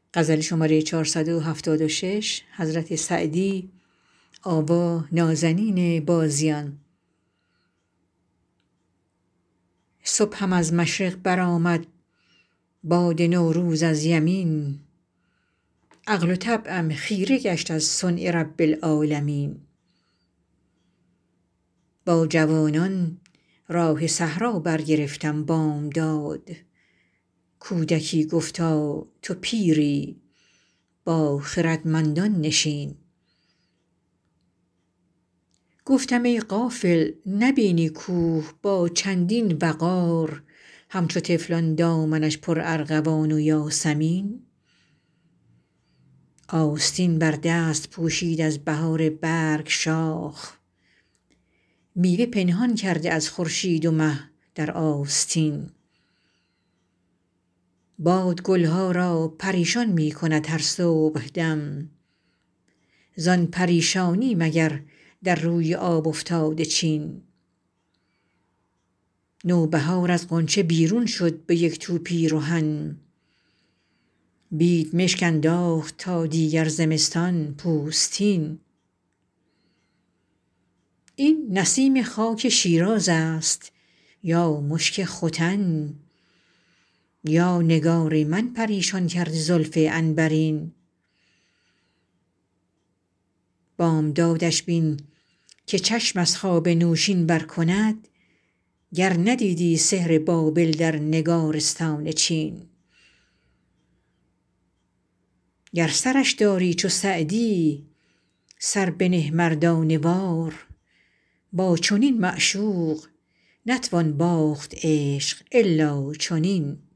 صبحم از مشرق برآمد باد نوروز از یمین عقل و طبعم خیره گشت از صنع رب العالمین با جوانان راه صحرا برگرفتم بامداد کودکی گفتا تو پیری با خردمندان نشین گفتم ای غافل نبینی کوه با چندین وقار همچو طفلان دامنش پرارغوان و یاسمین آستین بر دست پوشید از بهار برگ شاخ میوه پنهان کرده از خورشید و مه در آستین باد گل ها را پریشان می کند هر صبحدم زان پریشانی مگر در روی آب افتاده چین نوبهار از غنچه بیرون شد به یک تو پیرهن بید مشک انداخت تا دیگر زمستان پوستین این نسیم خاک شیراز است یا مشک ختن یا نگار من پریشان کرده زلف عنبرین بامدادش بین که چشم از خواب نوشین برکند گر ندیدی سحر بابل در نگارستان چین گر سرش داری چو سعدی سر بنه مردانه وار با چنین معشوق نتوان باخت عشق الا چنین